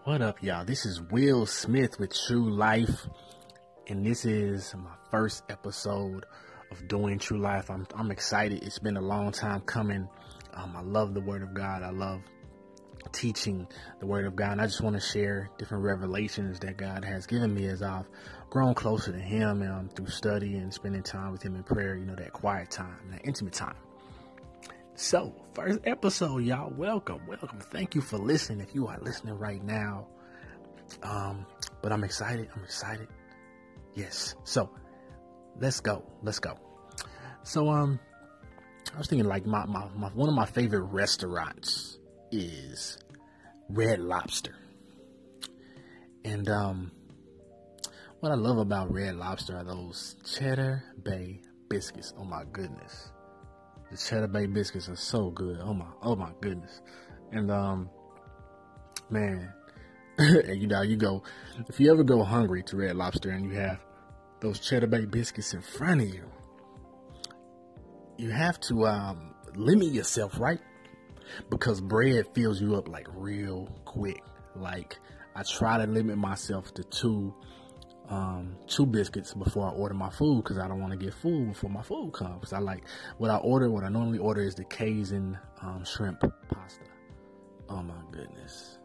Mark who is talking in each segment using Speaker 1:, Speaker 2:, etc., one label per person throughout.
Speaker 1: What up, y'all? This is Will Smith with True Life, and this is my first episode of doing True Life. I'm excited. It's been a long time coming. I love the Word of God. I love teaching the Word of God, and I just want to share different revelations that God has given me as I've grown closer to Him through study and spending time with Him in prayer. that quiet time, that intimate time. So, first episode, y'all. Welcome. Thank you for listening. If you are listening right now, but I'm excited. Yes. So, let's go. So, I was thinking like my one of my favorite restaurants is Red Lobster, and what I love about Red Lobster are those Cheddar Bay biscuits. Oh my goodness. The Cheddar Bay biscuits are so good. Oh my goodness. And, man, you go, if you ever go hungry to Red Lobster and you have those Cheddar Bay biscuits in front of you, you have to, limit yourself, right? Because bread fills you up like real quick. Like I try to limit myself to two biscuits before I order my food, because I don't want to get full before my food comes. I like what I normally order is the Cajun shrimp pasta. Oh my goodness.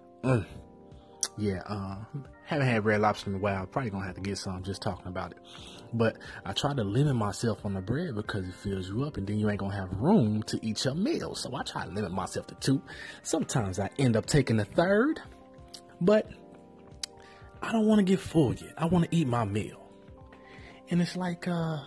Speaker 1: Haven't had Red Lobster in a while. Probably gonna have to get some just talking about it. But I try to limit myself on the bread because it fills you up, and then you ain't gonna have room to eat your meal. So I try to limit myself to two. Sometimes I end up taking a third, but I don't want to get full yet. I want to eat my meal. And it's like,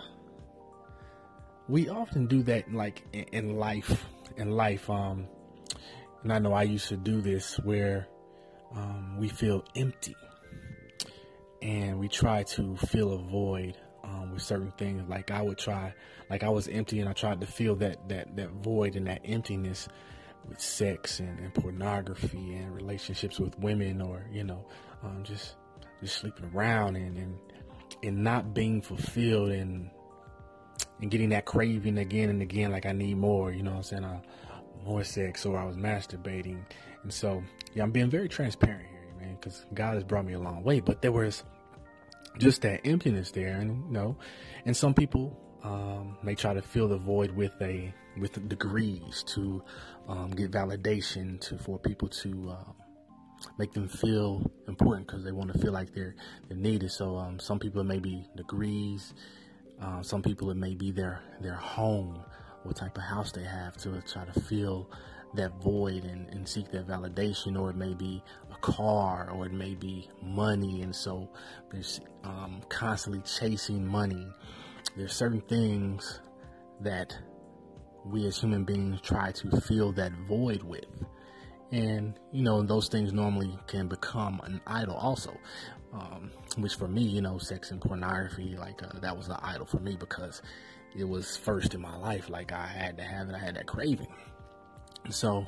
Speaker 1: we often do that like in life, and I know I used to do this where, we feel empty and we try to fill a void, with certain things. Like I was empty and I tried to fill that void and that emptiness with sex and pornography and relationships with women, or, just sleeping around and not being fulfilled and getting that craving again and again. Like I need more, more sex, or I was masturbating. And so, I'm being very transparent here, man, because God has brought me a long way, but there was just that emptiness there. And some people, may try to fill the void with degrees to, get validation for people to, make them feel important, because they want to feel like they're needed. So some people, it may be degrees. Some people, it may be their home, what type of house they have, to try to fill that void and seek that validation. Or it may be a car, or it may be money. And so there's constantly chasing money. There's certain things that we as human beings try to fill that void with. And, those things normally can become an idol also, which for me, sex and pornography, that was an idol for me, because it was first in my life. Like I had to have it. I had that craving. So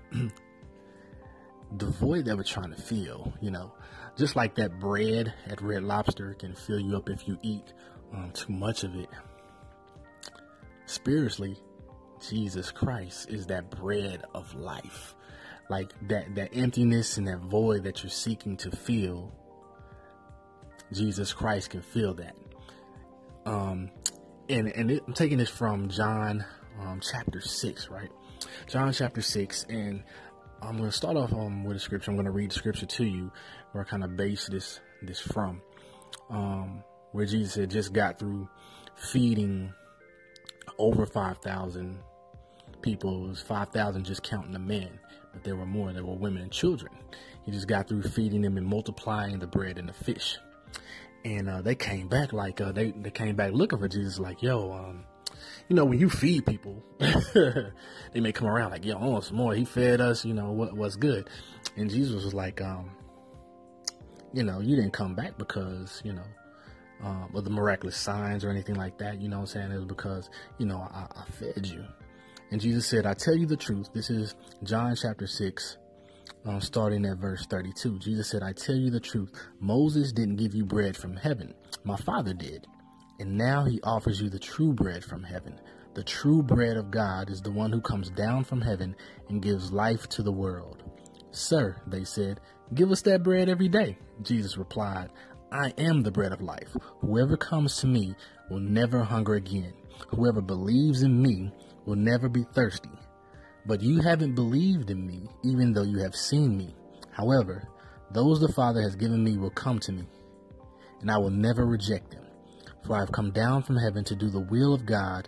Speaker 1: the void that we're trying to fill, just like that bread at Red Lobster can fill you up if you eat too much of it. Spiritually, Jesus Christ is that bread of life. Like that emptiness and that void that you're seeking to fill, Jesus Christ can fill that. I'm taking this from John chapter 6, right? John chapter 6, and I'm going to start off with a scripture. I'm going to read the scripture to you, where I kind of base this from, where Jesus had just got through feeding over 5,000 people. It was 5,000 just counting the men, but there were more. There were women and children. He just got through feeding them and multiplying the bread and the fish. And they came back they came back looking for Jesus, like, yo, when you feed people, they may come around like, yo, I want some more. He fed us, what's good. And Jesus was like, you didn't come back because, of the miraculous signs or anything like that. You know what I'm saying? It was because, I fed you. And Jesus said, I tell you the truth. This is John chapter 6, starting at verse 32. Jesus said, I tell you the truth. Moses didn't give you bread from heaven. My Father did. And now he offers you the true bread from heaven. The true bread of God is the one who comes down from heaven and gives life to the world. "Sir," they said, "give us that bread every day." Jesus replied, "I am the bread of life. Whoever comes to me will never hunger again. Whoever believes in me will never be thirsty. But you haven't believed in me, even though you have seen me. However, those the Father has given me will come to me, and I will never reject them. For I have come down from heaven to do the will of God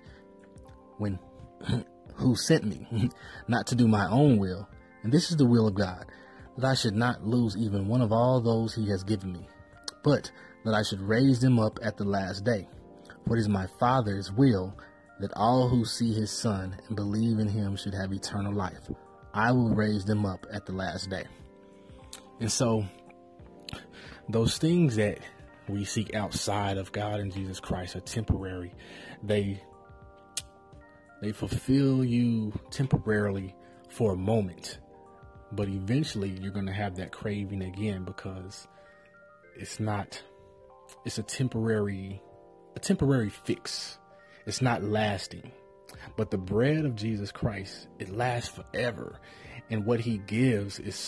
Speaker 1: who sent me, not to do my own will. And this is the will of God, that I should not lose even one of all those he has given me, but that I should raise them up at the last day. For it is my Father's will that all who see his Son and believe in him should have eternal life. I will raise them up at the last day." And so those things that we seek outside of God and Jesus Christ are temporary. They fulfill you temporarily for a moment, but eventually you're going to have that craving again, because it's a temporary fix. It's not lasting. But the bread of Jesus Christ, it lasts forever. And what he gives is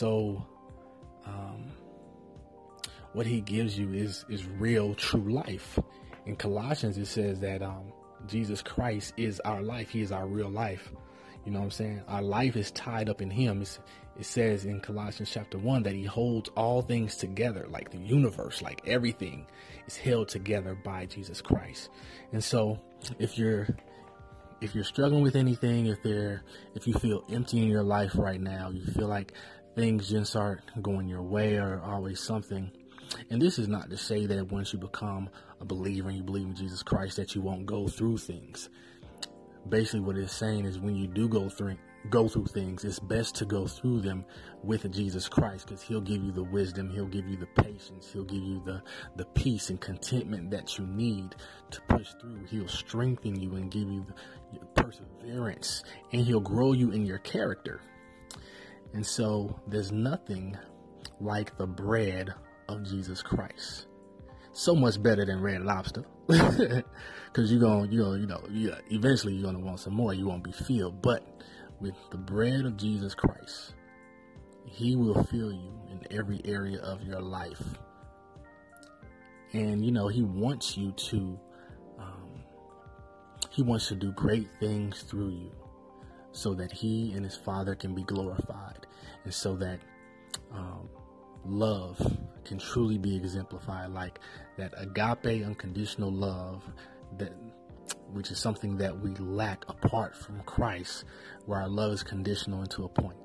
Speaker 1: what he gives you is real, true life. In Colossians, it says that Jesus Christ is our life. He is our real life. You know what I'm saying? Our life is tied up in him. It says in Colossians chapter 1 that he holds all things together, like the universe, like everything is held together by Jesus Christ. And so if you're struggling with anything, if you feel empty in your life right now, you feel like things just aren't going your way or always something. And this is not to say that once you become a believer and you believe in Jesus Christ that you won't go through things. Basically what it's saying is when you do go through things, it's best to go through them with Jesus Christ, because he'll give you the wisdom, he'll give you the patience, he'll give you the peace and contentment that you need to push through. He'll strengthen you and give you the perseverance, and he'll grow you in your character. And so there's nothing like the bread of Jesus Christ. So much better than Red Lobster, because eventually you're gonna want some more. You won't be filled, but with the bread of Jesus Christ, he will fill you in every area of your life. And he wants you to do great things through you, so that he and his Father can be glorified, and so that love can truly be exemplified, like that agape, unconditional love, which is something that we lack apart from Christ, where our love is conditional into a point.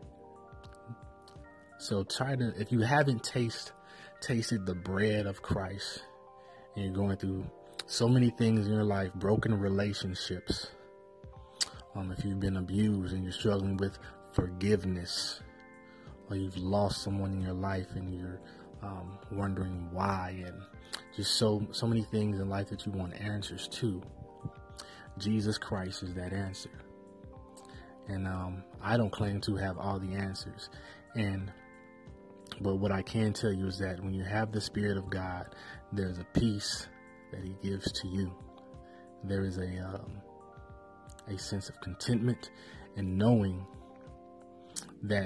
Speaker 1: So if you haven't tasted the bread of Christ, and you're going through so many things in your life, broken relationships, if you've been abused and you're struggling with forgiveness, or you've lost someone in your life and you're wondering why, and just so many things in life that you want answers to, Jesus Christ is that answer. And I don't claim to have all the answers, but what I can tell you is that when you have the Spirit of God, there's a peace that he gives to you. There is a sense of contentment and knowing that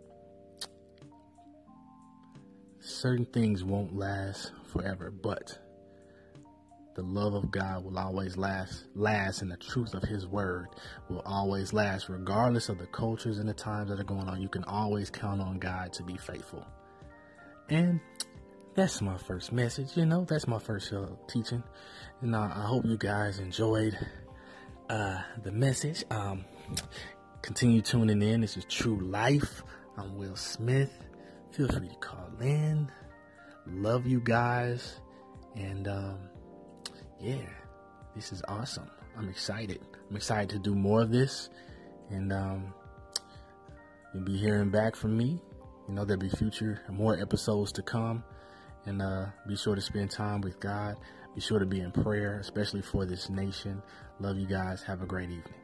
Speaker 1: certain things won't last forever, but the love of God will always last, and the truth of his word will always last, regardless of the cultures and the times that are going on. You can always count on God to be faithful. And that's my first message. That's my first teaching. And I hope you guys enjoyed the message. Continue tuning in. This is True Life. I'm Will Smith. Feel free to call in. Love you guys. And this is awesome. I'm excited. I'm excited to do more of this. And you'll be hearing back from me. There'll be more episodes to come. And be sure to spend time with God. Be sure to be in prayer, especially for this nation. Love you guys. Have a great evening.